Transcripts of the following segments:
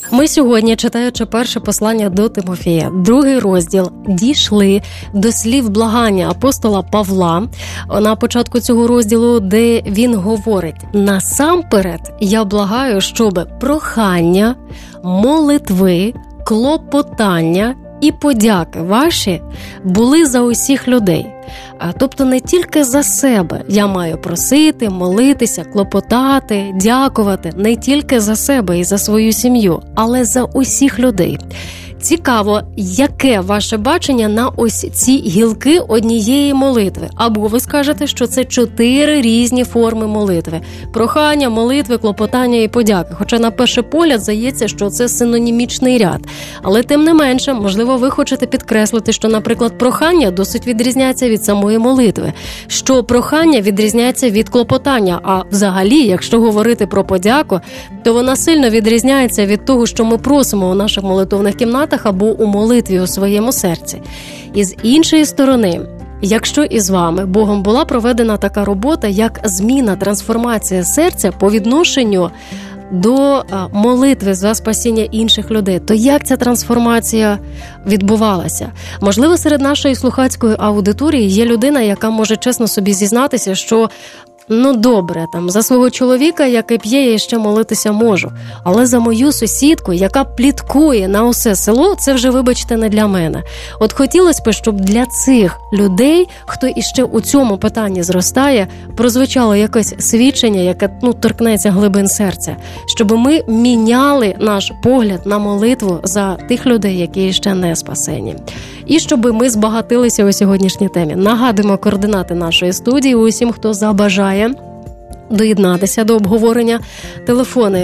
Ми сьогодні, читаючи перше послання до Тимофія, 2 розділ, дійшли до слів благання апостола Павла на початку цього розділу, де він говорить: «Насамперед я благаю, щоб прохання, молитви, клопотання і подяки ваші були за усіх людей». Тобто не тільки за себе я маю просити, молитися, клопотати, дякувати, не тільки за себе і за свою сім'ю, але за усіх людей. Цікаво, яке ваше бачення на ось ці гілки однієї молитви? Або ви скажете, що це 4 різні форми молитви. Прохання, молитви, клопотання і подяки. Хоча на перший погляд здається, що це синонімічний ряд. Але тим не менше, можливо, ви хочете підкреслити, що, наприклад, прохання досить відрізняється від самої молитви. Що прохання відрізняється від клопотання. А взагалі, якщо говорити про подяку, то вона сильно відрізняється від того, що ми просимо у наших молитовних кімнатах або у молитві у своєму серці. І з іншої сторони, якщо із вами Богом була проведена така робота, як зміна, трансформація серця по відношенню до молитви за спасіння інших людей, то як ця трансформація відбувалася? Можливо, серед нашої слухацької аудиторії є людина, яка може чесно собі зізнатися, що добре, за свого чоловіка, який п'є, я ще молитися можу. Але за мою сусідку, яка пліткує на усе село, це вже, вибачте, не для мене. От хотілося б, щоб для цих людей, хто іще у цьому питанні зростає, прозвучало якесь свідчення, яке торкнеться глибин серця. Щоб ми міняли наш погляд на молитву за тих людей, які ще не спасені. І щоб ми збагатилися у сьогоднішній темі. Нагадуємо координати нашої студії усім, хто забажає доєднатися до обговорення. Телефони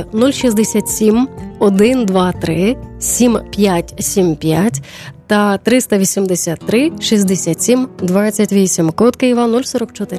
067 123 7575 та 383 67 28. Код Києва 044.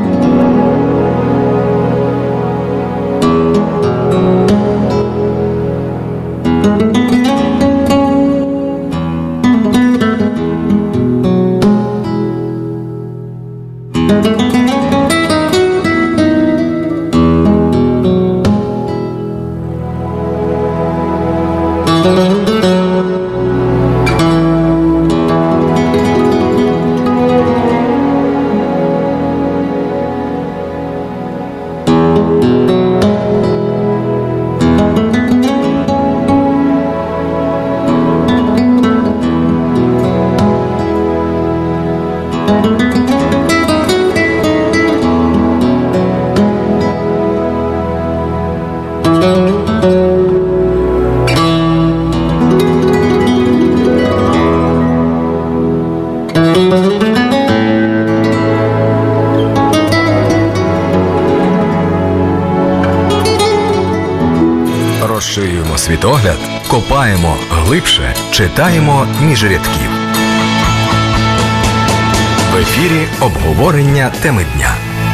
Розширюємо світогляд, копаємо глибше, читаємо між рядків. В ефірі обговорення теми дня.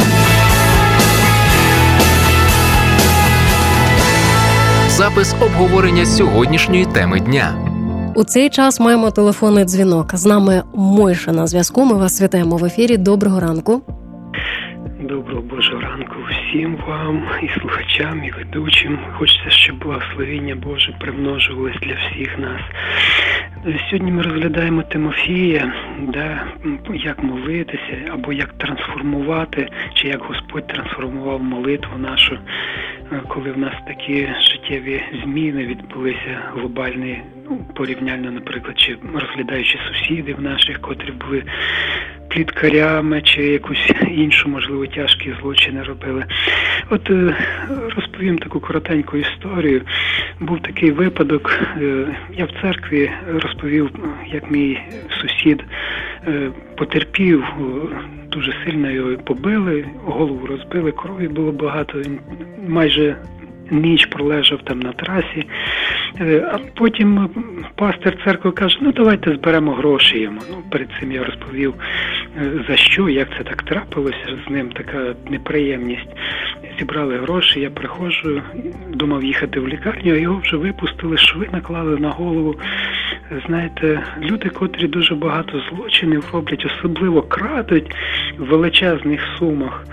Запис обговорення сьогоднішньої теми дня. У цей час маємо телефонний дзвінок. З нами Мойша на зв'язку. Ми вас вітаємо в ефірі. Доброго ранку. Доброго Божого ранку всім вам, і слухачам, і ведучим. Хочеться, щоб благословення Боже примножувалось для всіх нас. Сьогодні ми розглядаємо Тимофія, як молитися, або як трансформувати, чи як Господь трансформував молитву нашу, коли в нас такі життєві зміни відбулися глобальні, порівняльно, наприклад, чи розглядаючи сусідів наших, котрі були пліткарями, чи якусь іншу, можливо, тяжкі злочини робили. От розповім таку коротеньку історію. Був такий випадок, я в церкві розповів, як мій сусід потерпів, дуже сильно його побили, голову розбили, крові було багато, майже ніч пролежав там на трасі. А потім пастир церкви каже, давайте зберемо гроші йому. Перед цим я розповів, за що, як це так трапилося, з ним така неприємність. Зібрали гроші, я приходжу, думав їхати в лікарню, а його вже випустили, шви наклали на голову. Знаєте, люди, котрі дуже багато злочинів роблять, особливо крадуть в величезних сумах.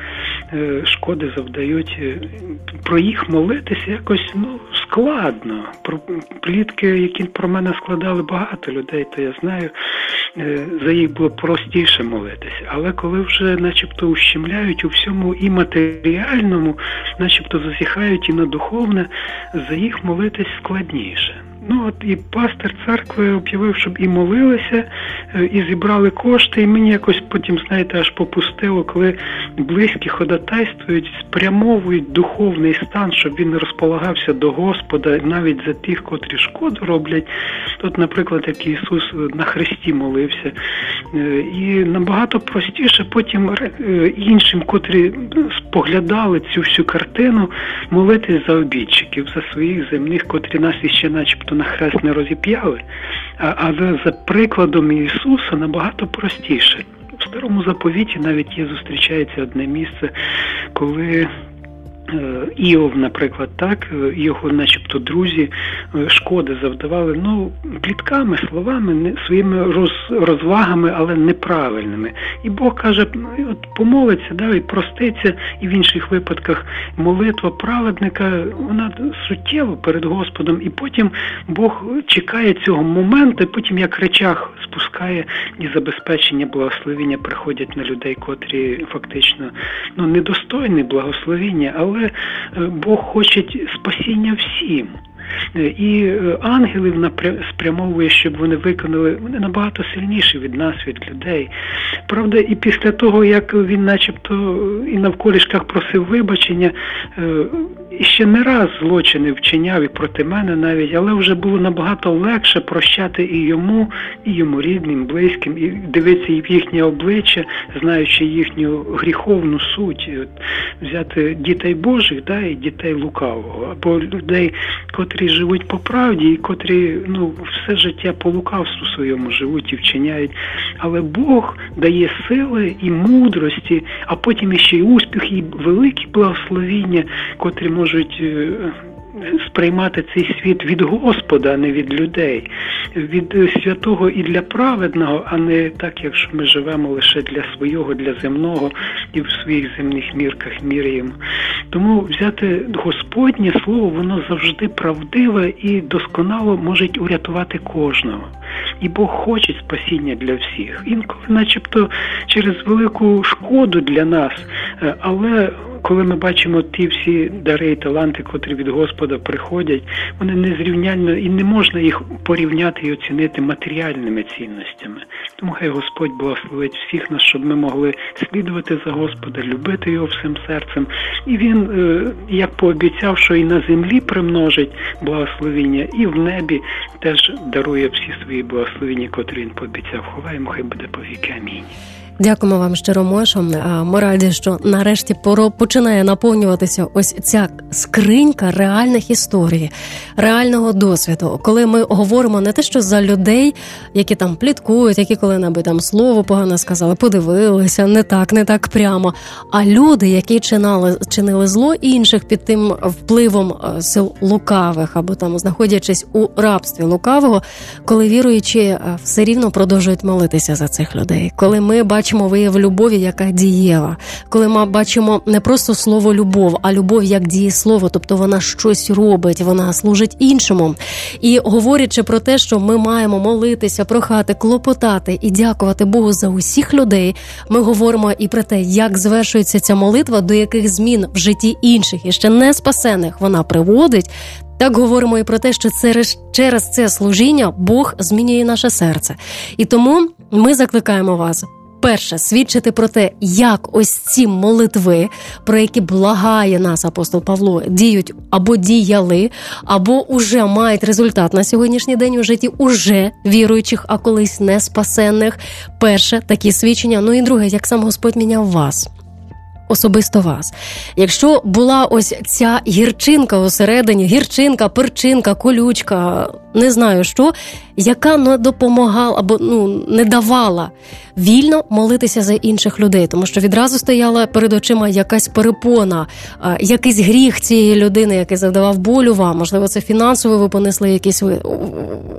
шкоди завдають, про їх молитися якось складно. Про плітки, які про мене складали багато людей, то я знаю, за їх було простіше молитися. Але коли вже начебто ущемляють у всьому і матеріальному, начебто засіхають і на духовне, за їх молитись складніше. І пастир церкви об'явив, щоб і молилися, і зібрали кошти, і мені якось потім, аж попустило, коли близькі ходатайствують, спрямовують духовний стан, щоб він розполагався до Господа, навіть за тих, котрі шкоду роблять. Тут, наприклад, як Ісус на хресті молився. І набагато простіше потім іншим, котрі споглядали цю всю картину, молитись за обідчиків, за своїх земних, котрі нас іще начебто на хрест не розіп'яли, але за прикладом Ісуса набагато простіше. В Старому Заповіті навіть зустрічається одне місце, коли Іов, наприклад, його начебто друзі шкоди завдавали, плітками, словами, своїми розвагами, але неправильними. І Бог каже, помолиться, і проститься, і в інших випадках молитва праведника, вона суттєва перед Господом, і потім Бог чекає цього моменту, і потім як речах спускає, і забезпечення благословення приходять на людей, котрі фактично недостойні благословення, але Бог хоче спасіння всім. І ангелів спрямовує, щоб вони виконали, вони набагато сильніші від нас, від людей. Правда, і після того, як він начебто і навколішках просив вибачення, і ще не раз злочини вчиняв і проти мене навіть, але вже було набагато легше прощати і йому рідним, близьким, і дивитися і в їхнє обличчя, знаючи їхню гріховну суть. Взяти дітей Божих, і дітей лукавого, або людей, котрі живуть по правді і котрі все життя по лукавству своєму живуть і вчиняють. Але Бог дає сили і мудрості, а потім іще й успіх, і великі благословіння, котрі можуть сприймати цей світ від Господа, а не від людей, від святого і для праведного, а не так, якщо ми живемо лише для свого, для земного і в своїх земних мірках міряємо. Тому взяти Господнє Слово, воно завжди правдиве і досконало може урятувати кожного. І Бог хоче спасіння для всіх. Інколи начебто через велику шкоду для нас, але коли ми бачимо ті всі дари і таланти, котрі від Господа приходять, вони незрівнянно і не можна їх порівняти і оцінити матеріальними цінностями. Тому хай Господь благословить всіх нас, щоб ми могли слідувати за Господа, любити Його всім серцем. І Він, як пообіцяв, що і на землі примножить благословіння, і в небі теж дарує всі свої благословіння, котрі Він пообіцяв. Ховаємо, хай буде повіки. Амінь. Дякуємо вам щиро, Мошо. Ми раді, що нарешті починає наповнюватися ось ця скринька реальних історій, реального досвіду. Коли ми говоримо не те, що за людей, які там пліткують, які коли-небудь там слово погано сказали, подивилися, не так прямо, а люди, які чинили зло інших під тим впливом сил лукавих, або там знаходячись у рабстві лукавого, коли віруючі все рівно продовжують молитися за цих людей. Коли ми бачимо вияв любові, яка дієва. Коли ми бачимо не просто слово «любов», а любов як дієслово, тобто вона щось робить, вона служить іншому. І говорячи про те, що ми маємо молитися, прохати, клопотати і дякувати Богу за усіх людей, ми говоримо і про те, як звершується ця молитва, до яких змін в житті інших і ще не спасених вона приводить. Так говоримо і про те, що через це служіння Бог змінює наше серце. І тому ми закликаємо вас перше, свідчити про те, як ось ці молитви, про які благає нас апостол Павло, діють або діяли, або уже мають результат на сьогоднішній день у житті уже віруючих, а колись не спасенних. Перше, такі свідчення. І друге, як сам Господь міняв вас. Особисто вас. Якщо була ось ця гірчинка усередині, гірчинка, перчинка, колючка, не знаю що, яка не допомагала або не давала вільно молитися за інших людей, тому що відразу стояла перед очима якась перепона, якийсь гріх цієї людини, який завдавав болю вам, можливо, це фінансово ви понесли якісь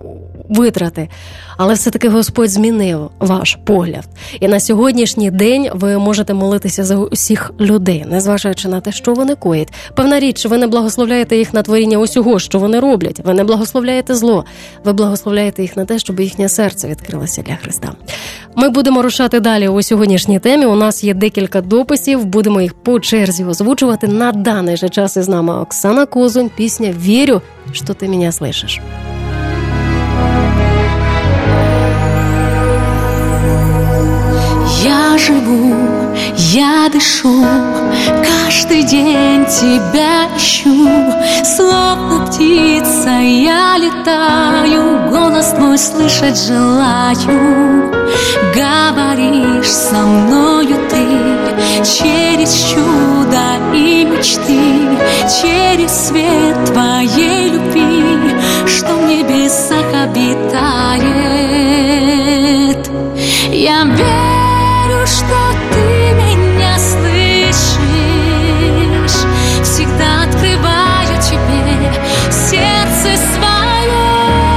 витрати. Але все-таки Господь змінив ваш погляд. І на сьогоднішній день ви можете молитися за усіх людей, незважаючи на те, що вони коять. Певна річ, ви не благословляєте їх на творіння усього, що вони роблять. Ви не благословляєте зло. Ви благословляєте їх на те, щоб їхнє серце відкрилося для Христа. Ми будемо рушати далі у сьогоднішній темі. У нас є декілька дописів, будемо їх по черзі озвучувати. На даний же час із нами Оксана Козунь, пісня «Вірю, що ти мене слышиш». Я живу, я дышу, каждый день тебя ищу. Словно птица я летаю, голос твой слышать желаю. Говоришь со мною ты через чудо и мечты, через свет твоей любви, что в небесах обитает. Я верю, что ты меня слышишь, всегда открываю тебе сердце свое.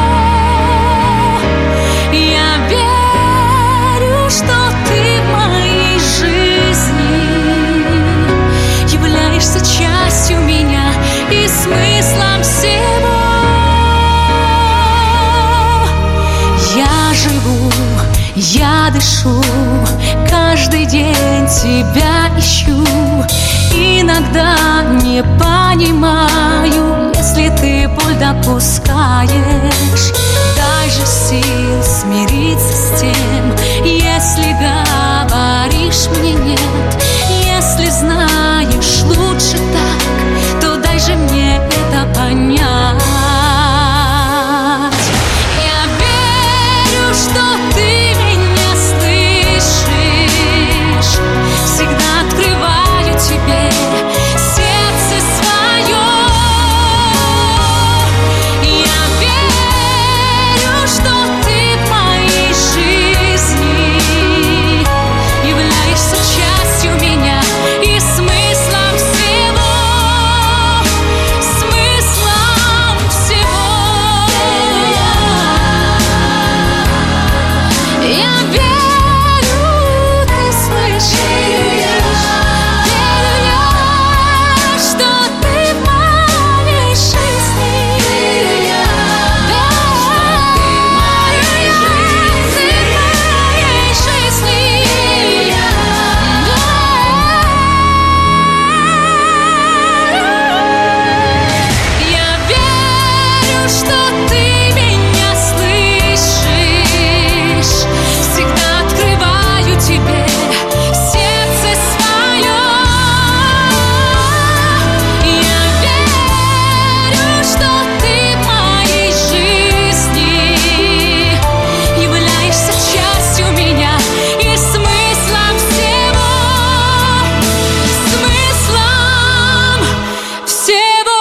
Я верю, что ты в моей жизни являешься частью меня и смыслом всего. Я живу, я дышу, каждый день тебя ищу. Иногда не понимаю, если ты боль допускаешь. Дай же сил смириться с тем, если говоришь мне нет. Если знаешь лучше так, то дай же мне это понять. Я верю, что ты меня слышишь, всегда открываю тебе сердце свое. Я верю, что ты в моей жизни являешься частью меня и смыслом всего, смыслом всего. Я верю, ты слышишь, верю, что ты в моей жизни, Я верю, что ты меня слышишь, всегда открываю тебе сердце свое. Я верю, что ты в моей жизни являешься частью меня и смыслом всего, смыслом всего.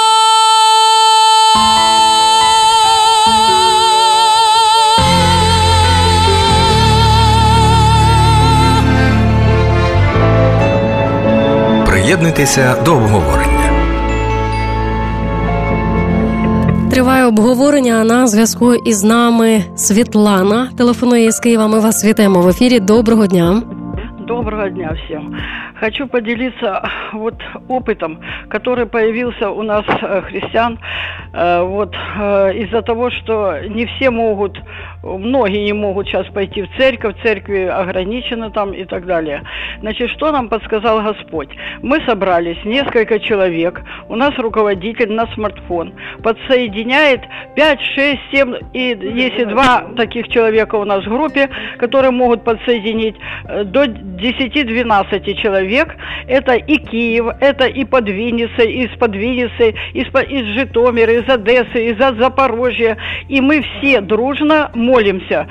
Приєднуйтеся до обговорення. Триває обговорення, а на зв'язку із нами Світлана. Телефонує із Києва, ми вас вітаємо в ефірі. Доброго дня. Доброго дня всем. Хочу поделиться опытом, который появился у нас, христиан, из-за того, что не все могут, многие не могут сейчас пойти в церкви ограничено там и так далее. Значит, что нам подсказал Господь? Мы собрались, несколько человек, у нас руководитель на смартфон, подсоединяет 5, 6, 7, и если 2 таких человека у нас в группе, которые могут подсоединить до 10-12 человек, это и Киев, это и под Винницей, из-под Винницы, из Житомира, из Одессы, из Запорожья, и мы все дружно молимся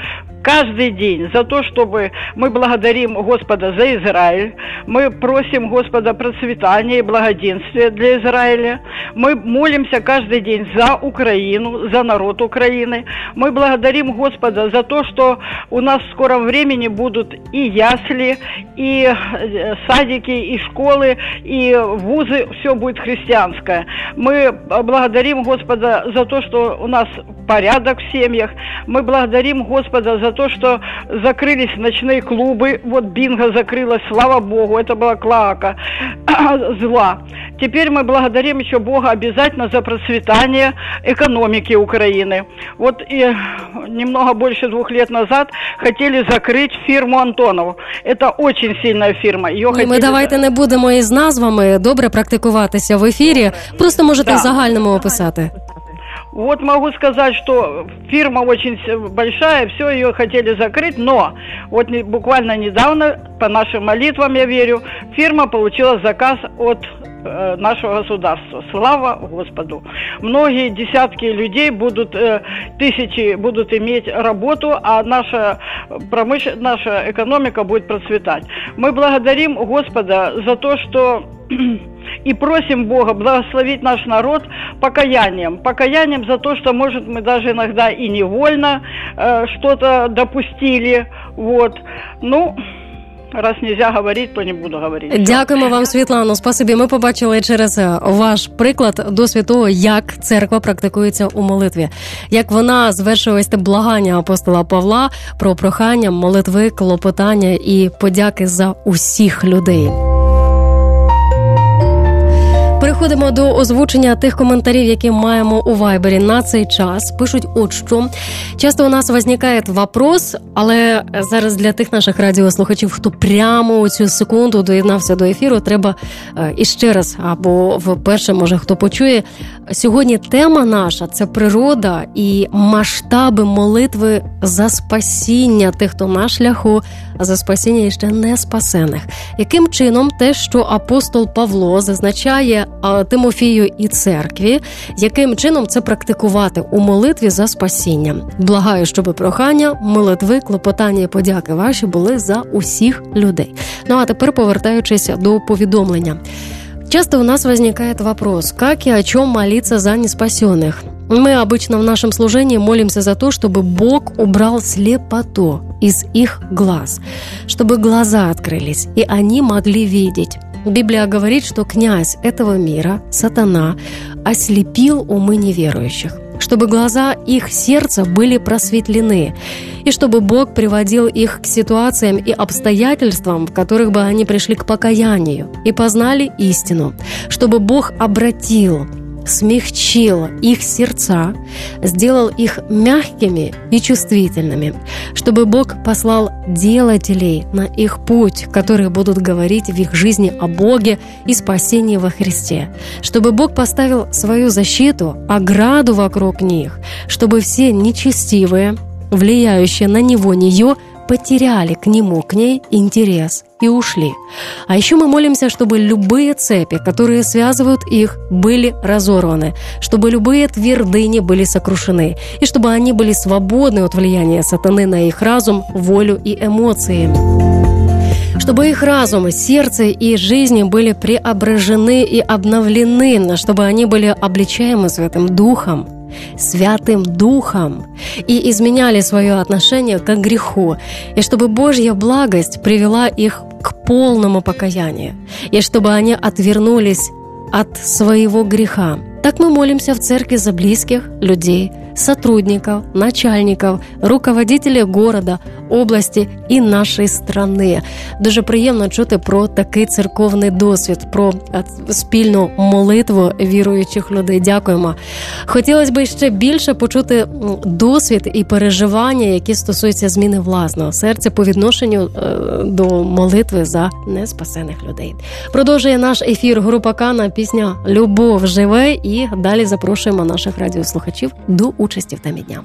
каждый день за то, чтобы мы благодарим Господа за Израиль, мы просим Господа процветания и благоденствия для Израиля, мы молимся каждый день за Украину, за народ Украины, мы благодарим Господа за то, что у нас в скором времени будут и ясли, и садики, и школы, и вузы, все будет христианское. Мы благодарим Господа за то, что у нас порядок в семьях. Мы благодарим Господа за то, что закрылись ночные клубы. Вот бинго закрылось, слава Богу, это была клоака зла. Теперь мы благодарим еще Бога обязательно за процветание экономики Украины. Вот и немного больше 2 лет назад хотели закрыть фирму Антонов. Это очень сильная фирма. Ми давайте не будемо із назвами добре практикуватися в ефірі. Просто можете в загальному описати. Вот могу сказать, что фирма очень большая, все, ее хотели закрыть, но вот буквально недавно, по нашим молитвам, я верю, фирма получила заказ от нашего государства. Слава Господу. Многие десятки людей будут, тысячи будут иметь работу, а наша наша экономика будет процветать. Мы благодарим Господа за то, что и просим Бога благословить наш народ покаянием за то, что, может, мы даже иногда и невольно что-то допустили. Вот. Ну, раз нельзя говорить, то не буду говорити. Дякуємо вам, Світлано. Спасибі. Ми побачили через ваш приклад досвід того, як церква практикується у молитві. Як вона звершує те благання апостола Павла про прохання, молитви, клопотання і подяки за усіх людей. Переходимо до озвучення тих коментарів, які маємо у Вайбері на цей час. Пишуть от що. Часто у нас виникає вопрос, але зараз для тих наших радіослухачів, хто прямо у цю секунду доєднався до ефіру, треба іще раз, або вперше, може, хто почує. Сьогодні тема наша – це природа і масштаби молитви за спасіння тих, хто на шляху, а за спасіння іще не спасених. Яким чином те, що апостол Павло зазначає Тимофію і церкві, яким чином це практикувати у молитві за спасіння? Благаю, щоб прохання, молитви, клопотання і подяки ваші були за усіх людей. Ну а тепер, повертаючись до повідомлення. Часто у нас возникает вопрос, как и о чем молиться за неспасенных. Мы обычно в нашем служении молимся за то, чтобы Бог убрал слепоту из их глаз, чтобы глаза открылись, и они могли видеть. Библия говорит, что князь этого мира, сатана, ослепил умы неверующих, чтобы глаза их сердца были просветлены, и чтобы Бог приводил их к ситуациям и обстоятельствам, в которых бы они пришли к покаянию и познали истину, чтобы Бог обратил, смягчил их сердца, сделал их мягкими и чувствительными, чтобы Бог послал делателей на их путь, которые будут говорить в их жизни о Боге и спасении во Христе, чтобы Бог поставил свою защиту, ограду вокруг них, чтобы все нечестивые, влияющие на него, нее, потеряли к нему, к ней интерес и ушли. А еще мы молимся, чтобы любые цепи, которые связывают их, были разорваны, чтобы любые твердыни были сокрушены, и чтобы они были свободны от влияния сатаны на их разум, волю и эмоции. Чтобы их разум, сердце и жизни были преображены и обновлены, чтобы они были обличаемы Святым Духом и изменяли свое отношение к греху, и чтобы Божья благость привела их к полному покаянию, и чтобы они отвернулись от своего греха. Так мы молимся в церкви за близких людей, сотрудников, начальников, руководителей города, області і нашої страни. Дуже приємно чути про такий церковний досвід, про спільну молитву віруючих людей. Дякуємо. Хотілося б ще більше почути досвід і переживання, які стосуються зміни власного серця по відношенню до молитви за неспасених людей. Продовжує наш ефір група Кана, пісня «Любов живе», і далі запрошуємо наших радіослухачів до участі в темі дня.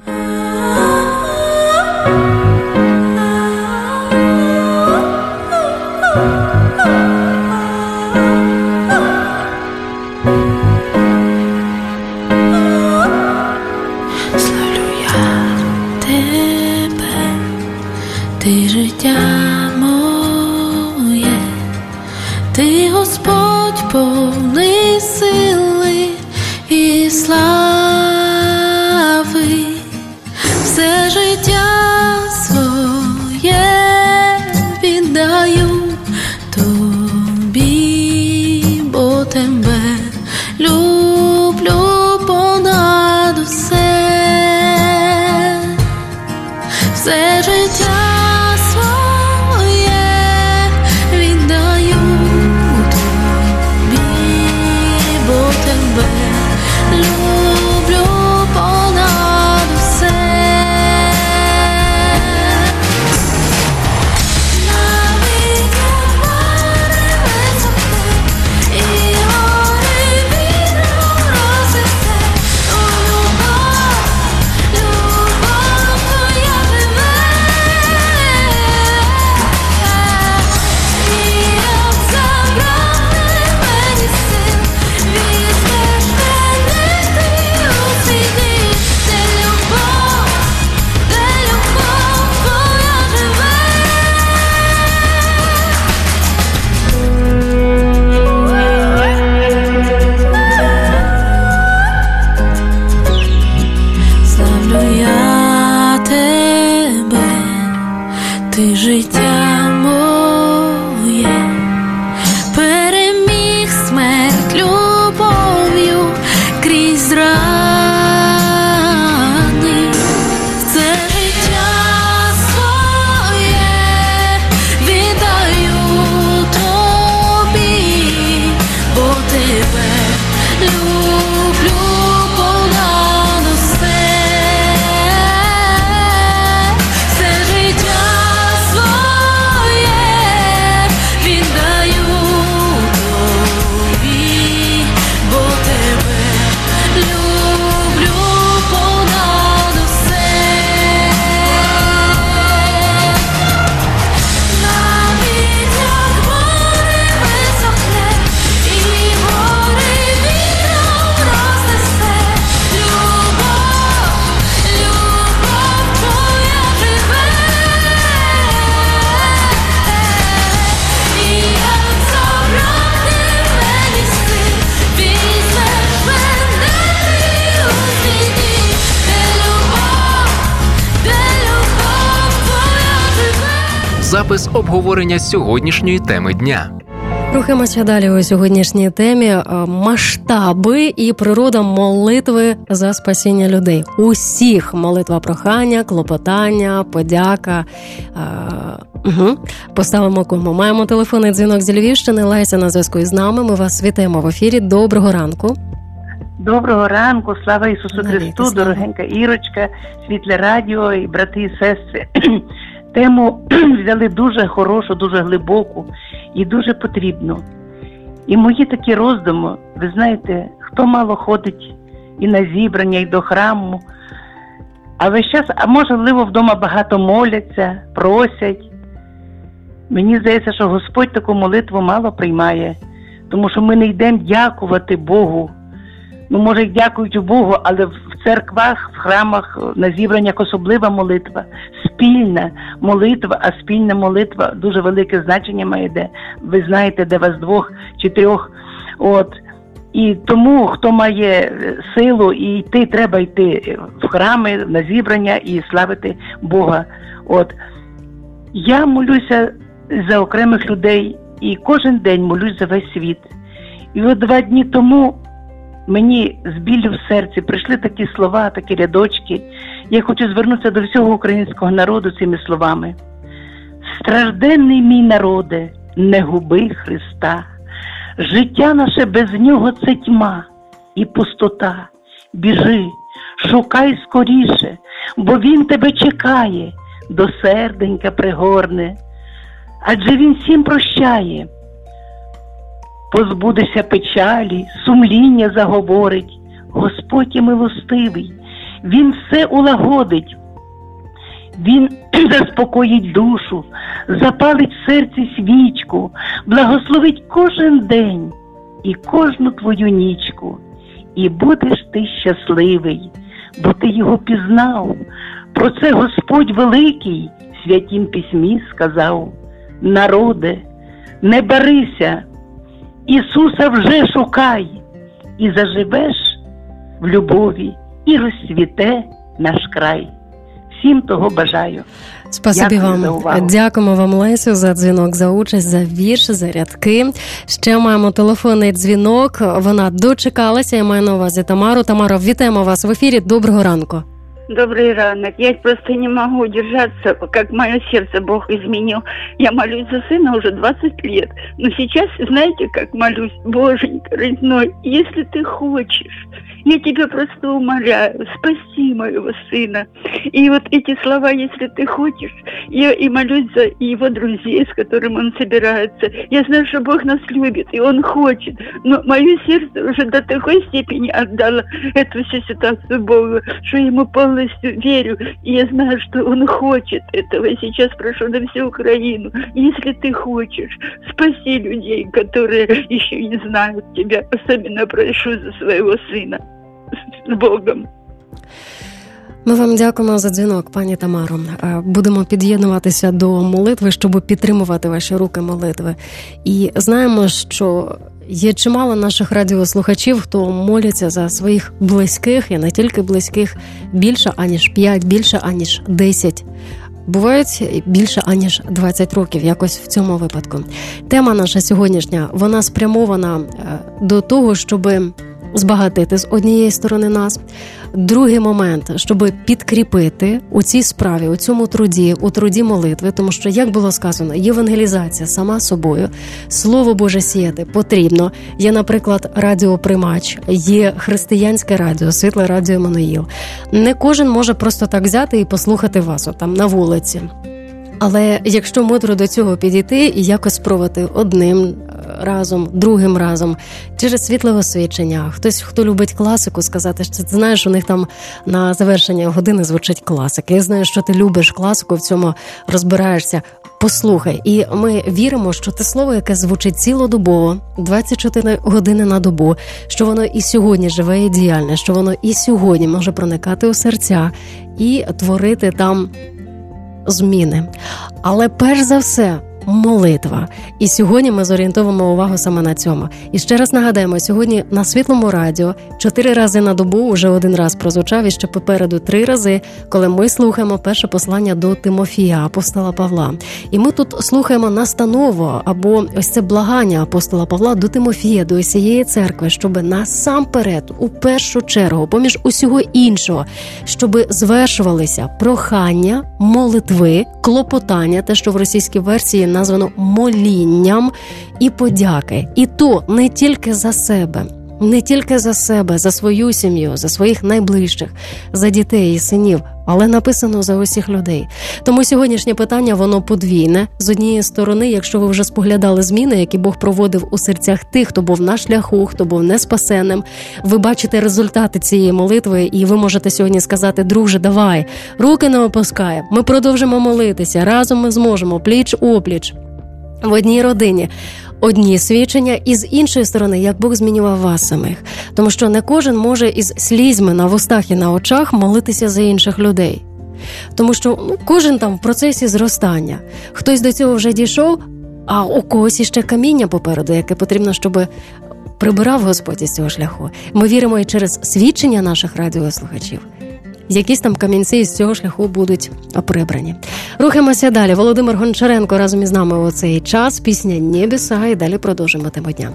Славлю я тебе, життя моє, ти, Господь, повний сили і слави, все життя своє віддаю тобі, бо тебе люблю понад усе. Все життя своє віддаю тобі, бо тебе люблю понад усе. Навіть як море висохне і гори вітром рознесе, о, любов твоя живе. І як забрати мені сил, візьмеш мене ти у свій дім, де любов твоя живе. Славлю я тебе, ти життя моє, переміг смерть любов'ю крізь рани. Це життя своє віддаю тобі, бо тебе люблю понад усе. Все життя своє віддаю тобі, бо тебе люблю понад усе. Навіть як море висохне і гори вітром рознесе, любов твоя живе. І як забрати мені сил, візьмеш мене у свій дім, де любов твоя живе. Запис обговорення сьогоднішньої теми дня. Рухаємося далі у сьогоднішній темі масштаби і природа молитви за спасіння людей. Усіх молитва прохання, клопотання, подяка. Поставимо кому. Маємо телефонний дзвінок з Львівщини. Леся на зв'язку із нами. Ми вас вітаємо в ефірі. Доброго ранку. Доброго ранку, слава Ісусу Христу, слава. дорогенька Ірочка, світле радіо і брати і сестри. Тему взяли дуже хорошу, дуже глибоку і дуже потрібну. І мої такі роздуми, ви знаєте, хто мало ходить і на зібрання, і до храму, а весь час, а можливо вдома багато моляться, просять. Мені здається, що Господь таку молитву мало приймає, тому що ми не йдемо дякувати Богу. Ну, може, й дякують Богу, але в церквах, в храмах, на зібраннях особлива молитва, спільна молитва, а спільна молитва дуже велике значення має, де ви знаєте, де вас 2 чи 3. От. І тому, хто має силу і йти, треба йти в храми, на зібрання і славити Бога. От. Я молюся за окремих людей і кожен день молюсь за весь світ. І от 2 дні тому мені з біллю в серці прийшли такі слова, такі рядочки. Я хочу звернутися до всього українського народу цими словами. «Стражденний мій народе, не губи Христа. Життя наше без нього – це тьма і пустота. Біжи, шукай скоріше, бо він тебе чекає, до серденька пригорне. Адже він всім прощає. Позбудешся печалі, сумління заговорить. Господь є милостивий, він все улагодить. Він заспокоїть душу, запалить в серці свічку, благословить кожен день і кожну твою нічку. І будеш ти щасливий, бо ти його пізнав. Про це Господь великий Святім письмі сказав: народе, не барися, Ісуса вже шукай, і заживеш в любові, і розцвіте наш край. Всім того бажаю. Спасибі Дякую вам. за увагу. Дякуємо вам, Лесю, за дзвінок, за участь, за вірш, за рядки. Ще маємо телефонний дзвінок. Вона дочекалася. Я маю на увазі Тамару. Тамара, вітаємо вас в ефірі. Доброго ранку. Добрый ранок. Я просто не могу удержаться, как мое сердце Бог изменил. Я молюсь за сына уже 20 лет. Но сейчас, знаете, как молюсь? Боженька родной, если ты хочешь, я тебя просто умоляю, спаси моего сына. И вот эти слова, если ты хочешь, я и молюсь за его друзей, с которыми он собирается. Я знаю, что Бог нас любит, и он хочет. Но мое сердце уже до такой степени отдало эту всю ситуацию Богу, что ему полностью верю. И я знаю, что он хочет этого. И сейчас прошу на всю Украину, если ты хочешь, спаси людей, которые еще не знают тебя. Особенно прошу за своего сына. С Богом. Ми вам дякуємо за дзвінок, пані Тамаро. Будемо під'єднуватися до молитви, щоб підтримувати ваші руки молитви. І знаємо, що є чимало наших радіослухачів, хто моляться за своїх близьких, і не тільки близьких, більше аніж 5, більше аніж 10. Бувають більше аніж 20 років, якось в цьому випадку. Тема наша сьогоднішня, вона спрямована до того, щоб збагатити з однієї сторони нас. Другий момент, щоб підкріпити у цій справі, у цьому труді, у труді молитви, тому що, як було сказано, євангелізація сама собою, Слово Боже сіяти потрібно. Є, наприклад, радіоприймач, є християнське радіо, світле радіо Еммануїл. Не кожен може просто так взяти і послухати вас там на вулиці. Але якщо мудро до цього підійти і якось спробувати одним разом, другим разом, через світле освічення, хтось, хто любить класику, сказати, що ти знаєш, у них там на завершення години звучить класика. Я знаю, що ти любиш класику, в цьому розбираєшся. Послухай. І ми віримо, що те слово, яке звучить цілодобово, 24 години на добу, що воно і сьогодні живе і діяльне, що воно і сьогодні може проникати у серця і творити там зміни. Але перш за все молитва. І сьогодні ми зорієнтовуємо увагу саме на цьому. І ще раз нагадаємо, сьогодні на Світлому радіо 4 рази на добу, уже 1 раз прозвучав, і ще попереду 3 рази, коли ми слухаємо перше послання до Тимофія, апостола Павла. І ми тут слухаємо настанову, або ось це благання апостола Павла до Тимофія, до усієї церкви, щоб насамперед, у першу чергу, поміж усього іншого, щоб звершувалися прохання, молитви, клопотання, те, що в російській версії названо молінням, і подяки. І то не тільки за себе, не тільки за себе, за свою сім'ю, за своїх найближчих, за дітей і синів, але написано за усіх людей. Тому сьогоднішнє питання, воно подвійне. З однієї сторони, якщо ви вже споглядали зміни, які Бог проводив у серцях тих, хто був на шляху, хто був неспасенним, ви бачите результати цієї молитви, і ви можете сьогодні сказати: друже, давай, руки не опускай, ми продовжимо молитися, разом ми зможемо, пліч-опліч, в одній родині. Одні свідчення, і з іншої сторони, як Бог змінював вас самих. Тому що не кожен може із слізьми на вустах і на очах молитися за інших людей. Тому що кожен там в процесі зростання. Хтось до цього вже дійшов, а у когось іще каміння попереду, яке потрібно, щоб прибирав Господь із цього шляху. Ми віримо і через свідчення наших радіослухачів. Якісь там камінці із цього шляху будуть прибрані. Рухаємося далі. Володимир Гончаренко разом із нами у цей час. Пісня «Небеса», і далі продовжимо тему дня.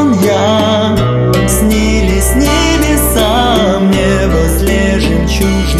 Снились небеса мне возле жемчужины.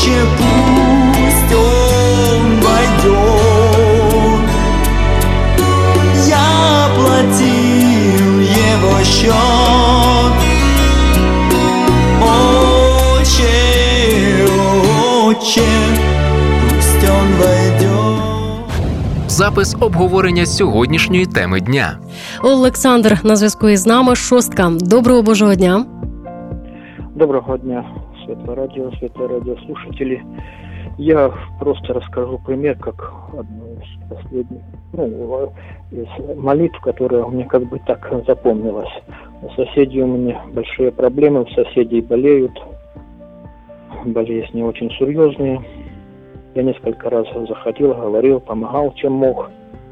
Отче, пусть он войдет. Я платил его счет. Отче, Отче, пусть он войдет. Запис обговорення сьогоднішньої теми дня. Олександр на зв'язку із нами. Шостка. Доброго Божого дня. Доброго дня, Светлое радиослушатели. Я просто расскажу пример, как одну из последних, из молитв, которая мне как бы так запомнилась. У соседей у меня большие проблемы, у соседей болеют, болезни очень серьезные. Я несколько раз заходил, говорил, помогал, чем мог.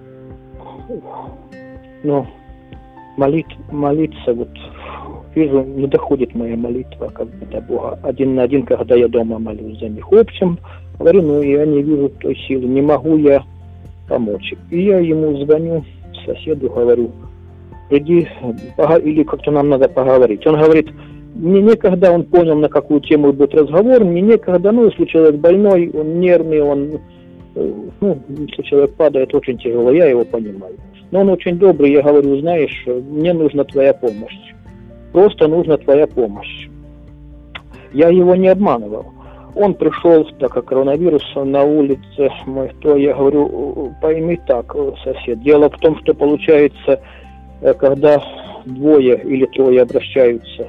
Но молиться, вот вижу, не доходит моя молитва как бы до Бога. Один на один, когда я дома молюсь за них. В общем, говорю, я не вижу той силы, не могу я помочь. И я ему звоню, соседу, говорю, приди, или как-то нам надо поговорить. Он говорит, мне некогда, он понял, на какую тему будет разговор, мне некогда, если человек больной, он нервный, если человек падает, очень тяжело, я его понимаю. Но он очень добрый, я говорю, знаешь, мне нужна твоя помощь. Просто нужна твоя помощь. Я его не обманывал. Он пришел, так как коронавирус на улице, я говорю, пойми так, сосед. Дело в том, что получается, когда двое или трое обращаются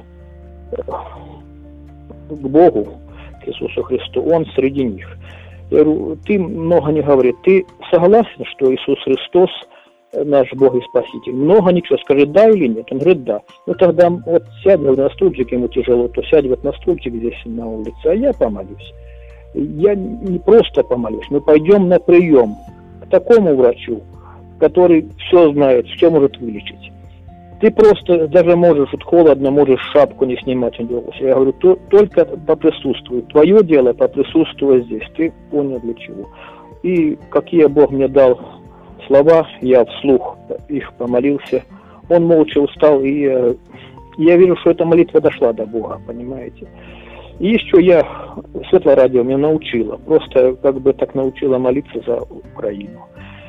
к Богу, к Иисусу Христу, Он среди них. Я говорю, ты много не говори. Ты согласен, что Иисус Христос наш Бог и Спаситель? Много ничего. Скажи, да или нет? Он говорит, да. Тогда вот сядь на стульчик, ему тяжело, то сядь вот на стульчик здесь на улице, а я помолюсь. Я не просто помолюсь, мы пойдем на прием к такому врачу, который все знает, все может вылечить. Ты просто даже можешь, вот холодно, можешь шапку не снимать. Я говорю, только поприсутствуй. Твое дело поприсутствовать здесь. Ты понял для чего. И какие Бог мне дал слова, я вслух их помолился. Он молча устал, и я вижу, что эта молитва дошла до Бога, понимаете. И еще Светлое радио меня научило, просто как бы так научило молиться за Украину.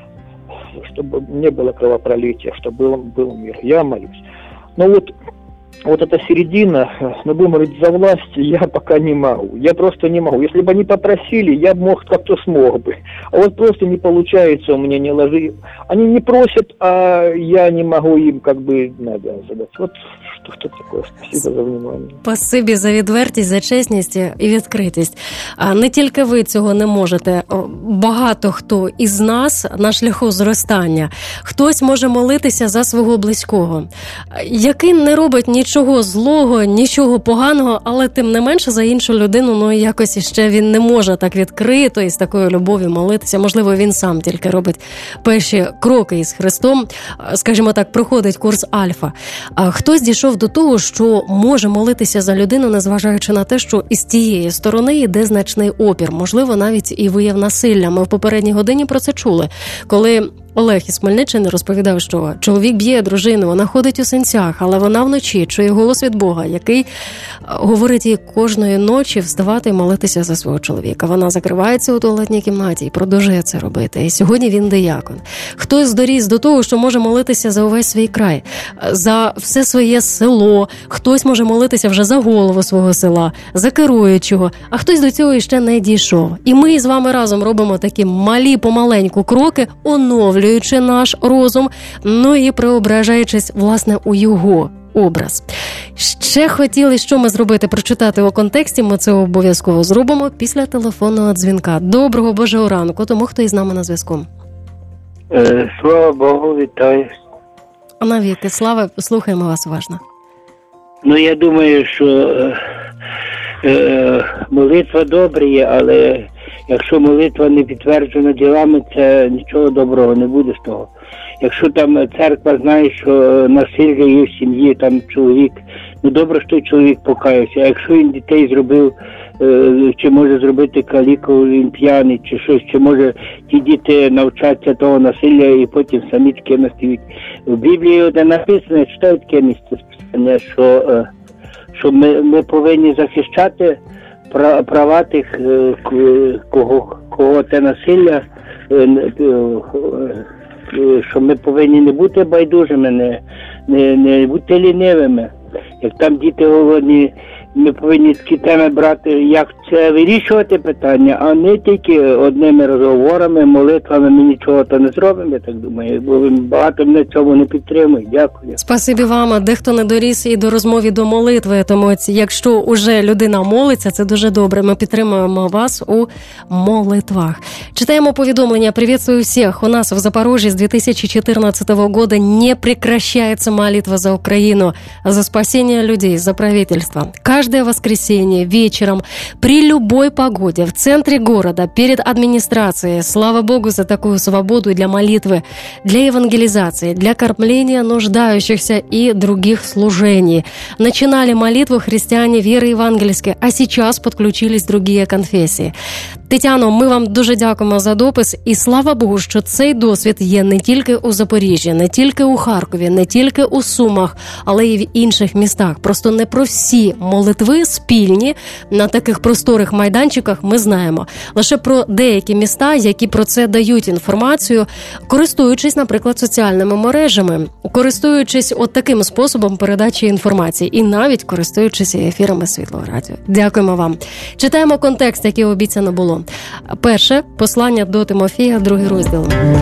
Чтобы не было кровопролития, чтобы был мир. Я молюсь. Но вот эта середина, мы будем говорить, за власть, я пока не могу. Я просто не могу. Если бы они попросили, я бы мог, как-то смог бы. А вот просто не получается у меня, не ложи. Они не просят, а я не могу им как бы навязывать. Вот что такое. Спасибо за внимание. Спасибі за відвертість, за чесність і відкритість. А не тільки ви цього не можете. Багато хто із нас на шляху зростання. Хтось може молитися за свого близького, який не робить нічого злого, нічого поганого, але тим не менше за іншу людину, якось іще він не може так відкрито і з такою любов'ю молитися. Можливо, він сам тільки робить перші кроки із Христом, скажімо так, проходить курс Альфа. А хтось дійшов до того, що може молитися за людину, незважаючи на те, що із тієї сторони йде значний опір, можливо, навіть і вияв насилля. Ми в попередній годині про це чули, коли Олег із Хмельниччини розповідав, що чоловік б'є дружину, вона ходить у синцях, але вона вночі чує голос від Бога, який говорить їй кожної ночі вставати і молитися за свого чоловіка. Вона закривається у туалетній кімнаті і продовжує це робити. І сьогодні він диякон. Хтось доріс до того, що може молитися за увесь свій край, за все своє село. Хтось може молитися вже за голову свого села, за керуючого, а хтось до цього іще не дійшов. І ми з вами разом робимо такі малі помаленьку кроки, оновлюючи наш розум, і преображаючись, власне, у його образ. Ще хотіли, що ми зробити, прочитати у контексті, ми це обов'язково зробимо після телефонного дзвінка. Доброго Божого ранку, тому хто із нами на зв'язку. Слава Богу, вітаю. Навіки, слава, слухаємо вас уважно. Я думаю, що молитва добра є, але якщо молитва не підтверджена ділами, це нічого доброго не буде з того. Якщо там церква знає, що насилля є в сім'ї, там чоловік, добре, що той чоловік покаявся. А якщо він дітей зробив, чи може зробити каліку, він п'яний, чи щось, чи може ті діти навчаться того насилля і потім самі таке настають. В Біблії де написано, я читаю таке місце списання, що ми повинні захищати права тих, кого те насилля, що ми повинні не бути байдужими, не бути лінивими. Як там діти голодні, ми повинні такі теми брати, як це вирішувати питання, а не тільки одними розговорами, молитвами, ми нічого то не зробимо, я так думаю, бо багато мене цьому не підтримують. Дякую. Спасибі вам. Дехто не доріс і до розмови, до молитви, тому якщо уже людина молиться, це дуже добре. Ми підтримуємо вас у молитвах. Читаємо повідомлення. Приветствую всех. У нас в Запорожье с 2014 года не прекращается молитва за Украину, за спасение людей, за правительство. Каждое воскресенье вечером при любой погоде в центре города перед администрацией. Слава Богу за такую свободу для молитвы, для евангелизации, для кормления нуждающихся и других служений. Начинали молитву христиане веры евангельской, а сейчас подключились другие конфесії. Тетяно, ми вам дуже дякуємо за допис, і слава Богу, що цей досвід є не тільки у Запоріжжі, не тільки у Харкові, не тільки у Сумах, але й в інших містах. Просто не про всі молитви спільні на таких просторих майданчиках ми знаємо. Лише про деякі міста, які про це дають інформацію, користуючись, наприклад, соціальними мережами, користуючись от таким способом передачі інформації і навіть користуючись ефірами Світлого Радіо. Дякуємо вам. Читаємо контекст, який обіцяно було. Перше послання до Тимофія, 2 розділ.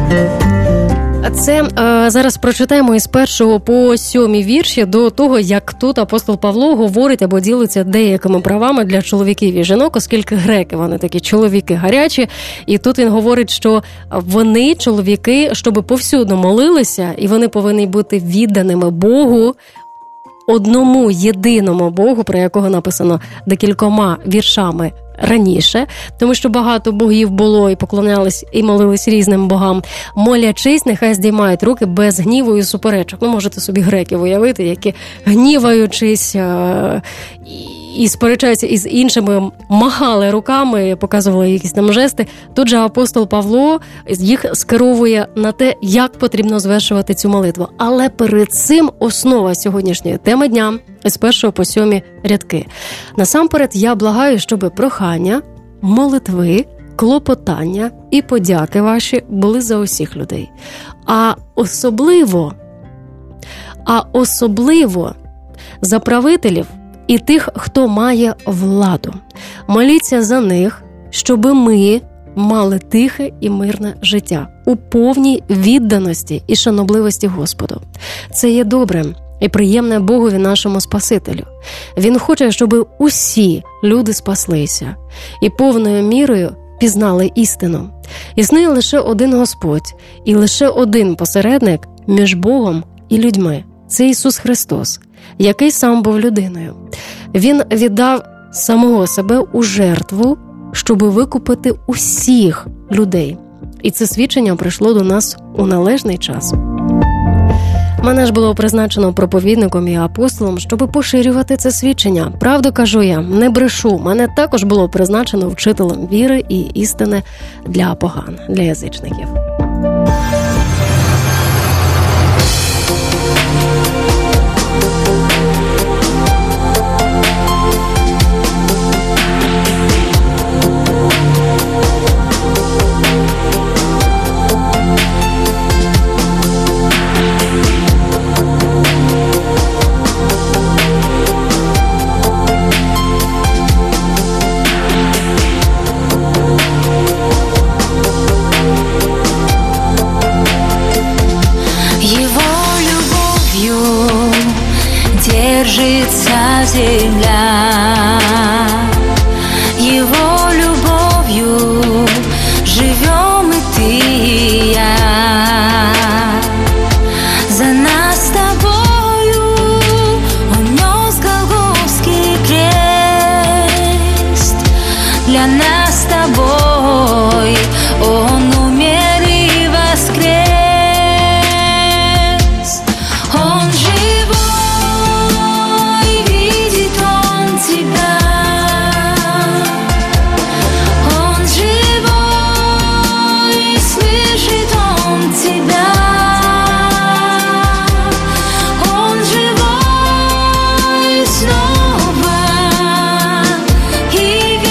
Це зараз прочитаємо із 1 по 7 вірші до того, як тут апостол Павло говорить або ділиться деякими правами для чоловіків і жінок, оскільки греки, вони такі чоловіки гарячі. І тут він говорить, що вони, чоловіки, щоб повсюду молилися, і вони повинні бути відданими Богу, одному єдиному Богу, про якого написано декількома віршами раніше, тому що багато богів було і поклонялись, і молились різним богам. Молячись, нехай здіймають руки без гніву і суперечок. Ну, можете собі греків уявити, які гніваючись і сперечаються із іншими, махали руками, показували якісь там жести. Тут же апостол Павло їх скеровує на те, як потрібно звершувати цю молитву. Але перед цим основа сьогоднішньої теми дня з 1 по 7 рядки. Насамперед я благаю, щоб прохання, молитви, клопотання і подяки ваші були за усіх людей. А особливо за правителів і тих, хто має владу. Моліться за них, щоби ми мали тихе і мирне життя у повній відданості і шанобливості Господу. Це є добрим і приємне Богові нашому Спасителю. Він хоче, щоб усі люди спаслися і повною мірою пізнали істину. Існує лише один Господь і лише один посередник між Богом і людьми. Це Ісус Христос, який сам був людиною. Він віддав самого себе у жертву, щоб викупити усіх людей. І це свідчення прийшло до нас у належний час. Мене ж було призначено проповідником і апостолом, щоб поширювати це свідчення. Правду кажу я, не брешу. Мене також було призначено вчителем віри і істини для поган, для язичників. Держится земля, Его любовью живем и ты и я. За нас с тобою Он нес Голгофский крест. Для нас с тобой Он умер и воскрес. Он живой. И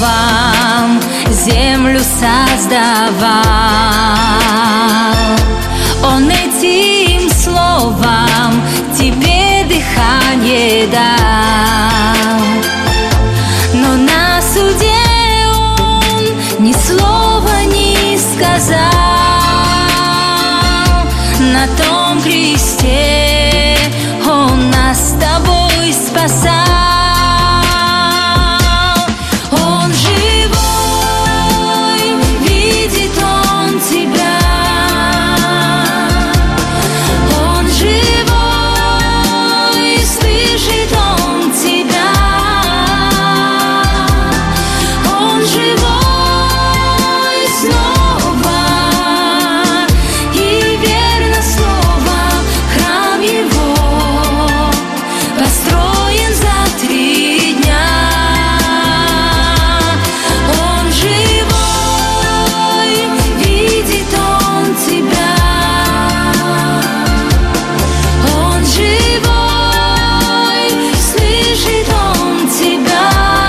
словам землю создавал. Он этим словам тебе дыхание дал. Но на суде он ни слова не сказал. На том кресте он нас с тобой спасал. Он живой, видит он тебя. Он живой, слышит он тебя. Он живой снова, и верно слово, храм его построен за 3 дня. Он живой, видит он тебя. Он живой, слышит он тебя.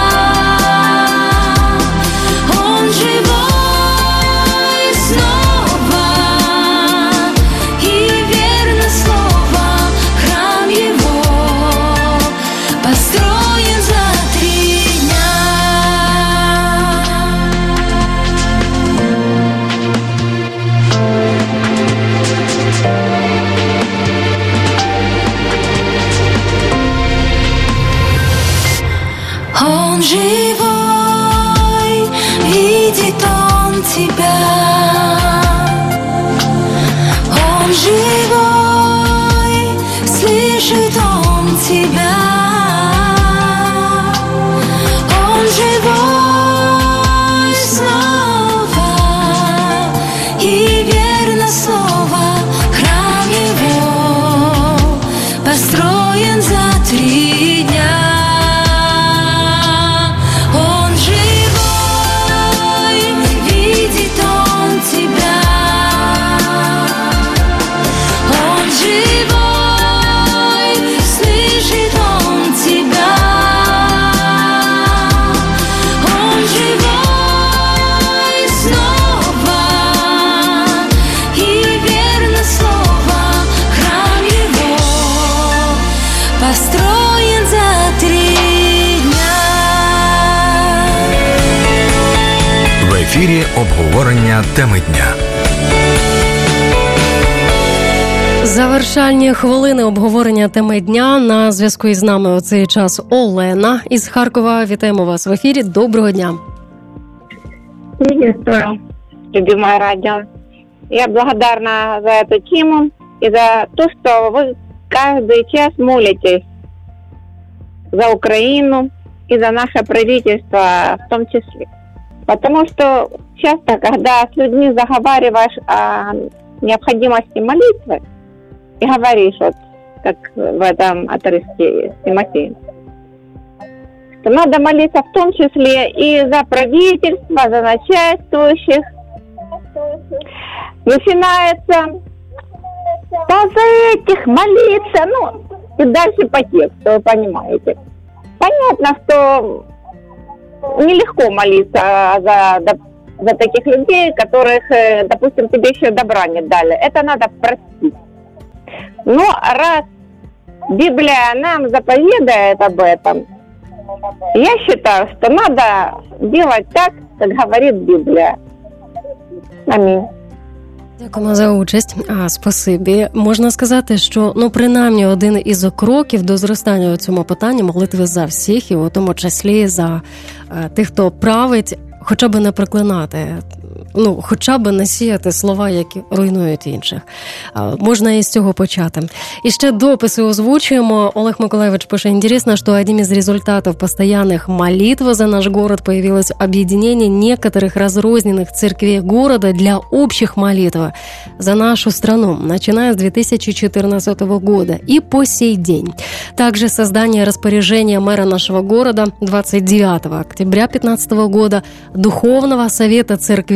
Он живой снова, и верно слово, храм его построен за 3 дня. Он живой, видит он тебя. Он живой, слышит он тебя. Он живой снова, и верно слово, храм его построен за 3 дня. Он живой, видит он тебя. Он живой, слышит он тебя. Он живой снова, и верно слово, храм его построен за 3 дня. В ефірі обговорення теми дня. Завершальні хвилини обговорення теми дня. На зв'язку із нами у цей час Олена із Харкова. Вітаємо вас в ефірі. Доброго дня. Приветствую, любимое радио. Я благодарна за эту тему и за то, что вы каждый час молитесь за Украину и за наше правительство в том числе. Потому что часто, когда с людьми заговариваешь о необходимости молитвы и говоришь, вот как в этом отрывке с Тимофеем, что надо молиться в том числе и за правительство, за начальствующих. Начинается да за этих молиться, ну, и дальше по тексту, вы понимаете. Понятно, что нелегко молиться за таких людей, которых, допустим, тебе еще добра не дали. Это надо простить. Но раз Библия нам заповедает об этом, я считаю, что надо делать так, как говорит Библия. Амінь. Дякуємо за участь. Спасибі. Можна сказати, що, принаймні, один із кроків до зростання у цьому питанні молитви за всіх, і у тому числі за тих, хто править, хоча б не проклинати, хоча б не сіяти слова, які руйнують інших. Можна із цього почати. І ще дописи озвучуємо. Олег Миколаевич пише: «Интересно, что одним из результатов постоянных молитв за наш город появилось объединение некоторых разрозненных церквей города для общих молитв за нашу страну, начиная с 2014 года и по сей день. Также создание распоряжения мэра нашего города 29 октября 2015 года Духовного совета церквей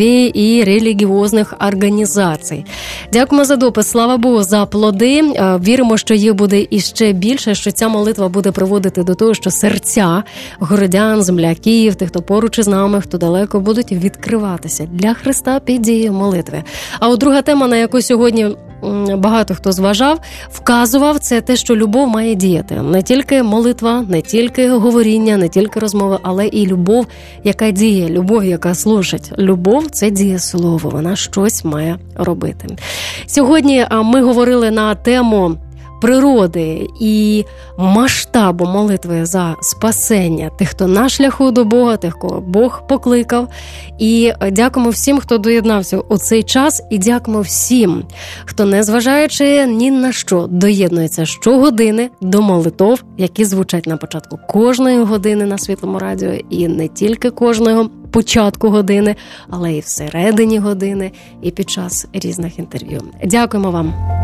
церквей і релігіозних організацій. Дякуємо за допис. Слава Богу за плоди. Віримо, що їх буде іще більше, що ця молитва буде приводити до того, що серця городян, земляків, тих, хто поруч із нами, хто далеко, будуть відкриватися для Христа під дією молитви. А от друга тема, на яку сьогодні багато хто зважав, вказував, це те, що любов має діяти. Не тільки молитва, не тільки говоріння, не тільки розмови, але і любов, яка діє, любов, яка служить. Любов – це дієслово, вона щось має робити. Сьогодні ми говорили на тему природи і масштабу молитви за спасення тих, хто на шляху до Бога, тих, кого Бог покликав. І дякуємо всім, хто доєднався у цей час, і дякуємо всім, хто, незважаючи ні на що, доєднується щогодини до молитов, які звучать на початку кожної години на Світлому радіо, і не тільки кожного початку години, але і всередині години, і під час різних інтерв'ю. Дякуємо вам.